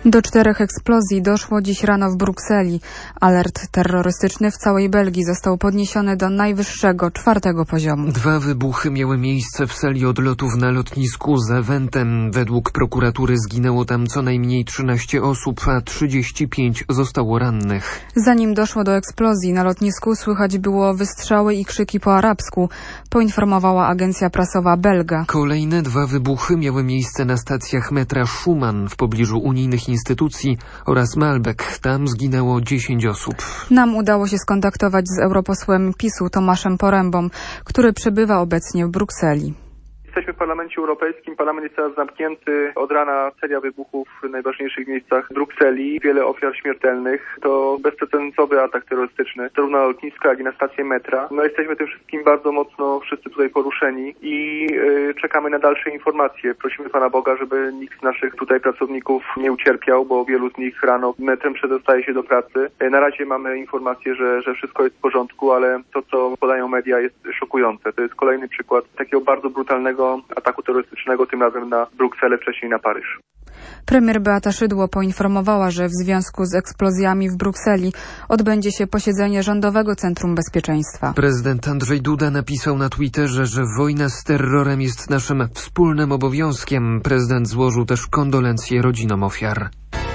Do 4 eksplozji doszło dziś rano w Brukseli. Alert terrorystyczny w całej Belgii został podniesiony do najwyższego, 4. poziomu. 2 wybuchy miały miejsce w sali odlotów na lotnisku Zaventem. Według prokuratury zginęło tam co najmniej 13 osób, a 35 zostało rannych. Zanim doszło do eksplozji na lotnisku, słychać było wystrzały i krzyki po arabsku, poinformowała agencja prasowa belga. Kolejne 2 wybuchy miały miejsce na stacjach metra Schuman w pobliżu unijnych instytucji oraz Malbec. Tam zginęło 10 osób. Nam udało się skontaktować z europosłem PiS-u Tomaszem Porębą, który przebywa obecnie w Brukseli. Jesteśmy w Parlamencie Europejskim. Parlament jest teraz zamknięty. Od rana seria wybuchów w najważniejszych miejscach Brukseli. Wiele ofiar śmiertelnych. To bezprecedensowy atak terrorystyczny, zarówno na lotnisko, jak i na stację metra. Jesteśmy tym wszystkim bardzo mocno wszyscy tutaj poruszeni i czekamy na dalsze informacje. Prosimy Pana Boga, żeby nikt z naszych tutaj pracowników nie ucierpiał, bo wielu z nich rano metrem przedostaje się do pracy. Na razie mamy informację, że wszystko jest w porządku, ale to, co podają media, jest szokujące. To jest kolejny przykład takiego bardzo brutalnego ataku terrorystycznego, tym razem na Brukselę, wcześniej na Paryż. Premier Beata Szydło poinformowała, że w związku z eksplozjami w Brukseli odbędzie się posiedzenie Rządowego Centrum Bezpieczeństwa. Prezydent Andrzej Duda napisał na Twitterze, że wojna z terrorem jest naszym wspólnym obowiązkiem. Prezydent złożył też kondolencje rodzinom ofiar.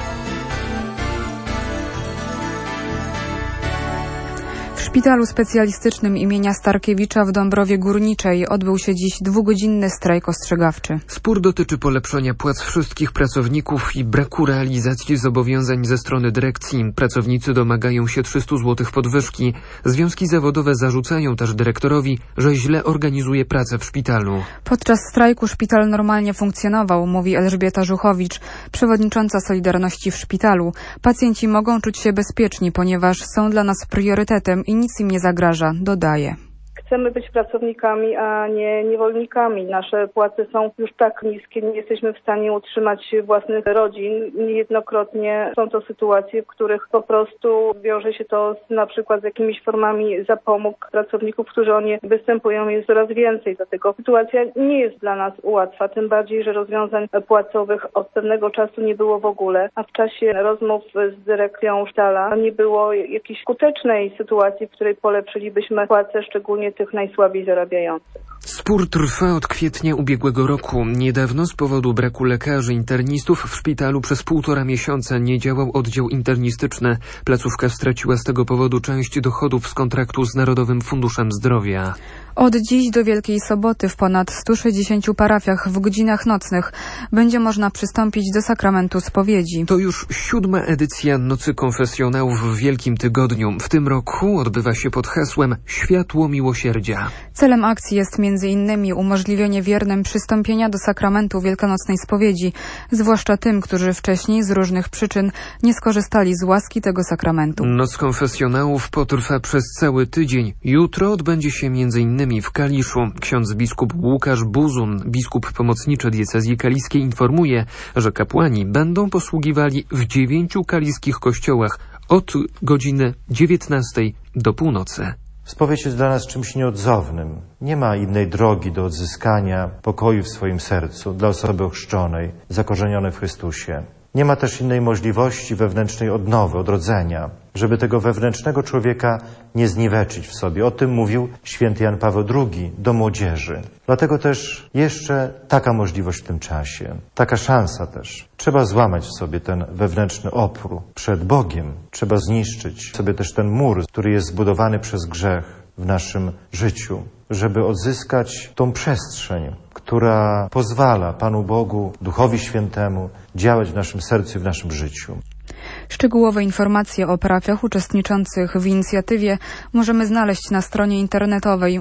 W szpitalu specjalistycznym imienia Starkiewicza w Dąbrowie Górniczej odbył się dziś 2-godzinny strajk ostrzegawczy. Spór dotyczy polepszenia płac wszystkich pracowników i braku realizacji zobowiązań ze strony dyrekcji. Pracownicy domagają się 300 zł podwyżki. Związki zawodowe zarzucają też dyrektorowi, że źle organizuje pracę w szpitalu. Podczas strajku szpital normalnie funkcjonował, mówi Elżbieta Żuchowicz, przewodnicząca Solidarności w szpitalu. Pacjenci mogą czuć się bezpieczni, ponieważ są dla nas priorytetem i nic im nie zagraża, dodaje. Chcemy być pracownikami, a nie niewolnikami. Nasze płace są już tak niskie, nie jesteśmy w stanie utrzymać własnych rodzin. Niejednokrotnie są to sytuacje, w których po prostu wiąże się to na przykład z jakimiś formami zapomóg pracowników, którzy o nie występują, jest coraz więcej. Dlatego sytuacja nie jest dla nas łatwa, tym bardziej, że rozwiązań płacowych od pewnego czasu nie było w ogóle, a w czasie rozmów z dyrekcją szpitala nie było jakiejś skutecznej sytuacji, w której polepszylibyśmy płace, szczególnie tych najsłabiej zarabiających. Spór trwa od kwietnia ubiegłego roku. Niedawno z powodu braku lekarzy internistów w szpitalu przez 1,5 miesiąca nie działał oddział internistyczny. Placówka straciła z tego powodu część dochodów z kontraktu z Narodowym Funduszem Zdrowia. Od dziś do Wielkiej Soboty w ponad 160 parafiach w godzinach nocnych będzie można przystąpić do sakramentu spowiedzi. To już 7. edycja Nocy Konfesjonałów w Wielkim Tygodniu. W tym roku odbywa się pod hasłem Światło Miłosierdzia. Celem akcji jest m.in. umożliwienie wiernym przystąpienia do sakramentu wielkanocnej spowiedzi, zwłaszcza tym, którzy wcześniej z różnych przyczyn nie skorzystali z łaski tego sakramentu. Noc Konfesjonałów potrwa przez cały tydzień. Jutro odbędzie się m.in. w Kaliszu. Ksiądz biskup Łukasz Buzun, biskup pomocniczy diecezji kaliskiej, informuje, że kapłani będą posługiwali w 9 kaliskich kościołach od godziny 19 do północy. Spowiedź jest dla nas czymś nieodzownym. Nie ma innej drogi do odzyskania pokoju w swoim sercu dla osoby ochrzczonej, zakorzenionej w Chrystusie. Nie ma też innej możliwości wewnętrznej odnowy, odrodzenia, żeby tego wewnętrznego człowieka nie zniweczyć w sobie. O tym mówił święty Jan Paweł II do młodzieży. Dlatego też jeszcze taka możliwość w tym czasie, taka szansa też. Trzeba złamać w sobie ten wewnętrzny opór przed Bogiem. Trzeba zniszczyć sobie też ten mur, który jest zbudowany przez grzech w naszym życiu, żeby odzyskać tą przestrzeń, która pozwala Panu Bogu, Duchowi Świętemu działać w naszym sercu i w naszym życiu. Szczegółowe informacje o parafiach uczestniczących w inicjatywie możemy znaleźć na stronie internetowej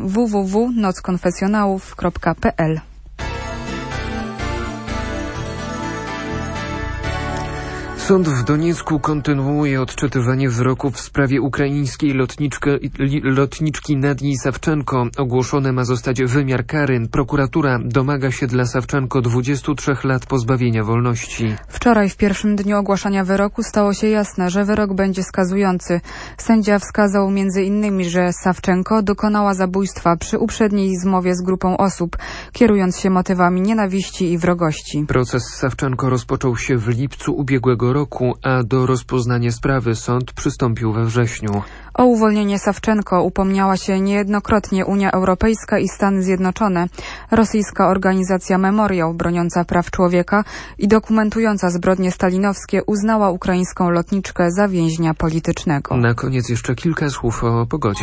www.nockonfesjonałów.pl. Sąd w Doniecku kontynuuje odczytywanie wyroków w sprawie ukraińskiej lotniczki Nadii Sawczenko. Ogłoszony ma zostać wymiar kary. Prokuratura domaga się dla Sawczenko 23 lat pozbawienia wolności. Wczoraj w pierwszym dniu ogłaszania wyroku stało się jasne, że wyrok będzie skazujący. Sędzia wskazał m.in., że Sawczenko dokonała zabójstwa przy uprzedniej zmowie z grupą osób, kierując się motywami nienawiści i wrogości. Proces Sawczenko rozpoczął się w lipcu ubiegłego roku, a do rozpoznania sprawy sąd przystąpił we wrześniu. O uwolnienie Sawczenko upomniała się niejednokrotnie Unia Europejska i Stany Zjednoczone. Rosyjska organizacja Memoriał, broniąca praw człowieka i dokumentująca zbrodnie stalinowskie, uznała ukraińską lotniczkę za więźnia politycznego. Na koniec jeszcze kilka słów o pogodzie.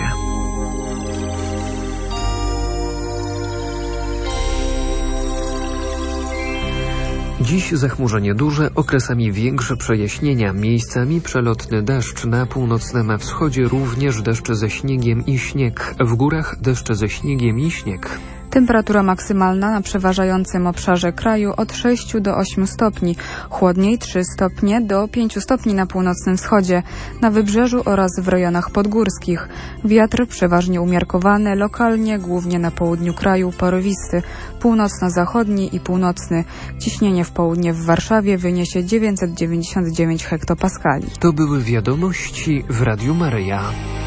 Dziś zachmurzenie duże, okresami większe przejaśnienia, miejscami przelotny deszcz. Na północnym wschodzie również deszcze ze śniegiem i śnieg. W górach deszcze ze śniegiem i śnieg. Temperatura maksymalna na przeważającym obszarze kraju od 6 do 8 stopni, chłodniej 3 stopnie do 5 stopni na północnym wschodzie, na wybrzeżu oraz w rejonach podgórskich. Wiatr przeważnie umiarkowany, lokalnie głównie na południu kraju porywisty, północno-zachodni i północny. Ciśnienie w południe w Warszawie wyniesie 999 hektopaskali. To były wiadomości w Radiu Maryja.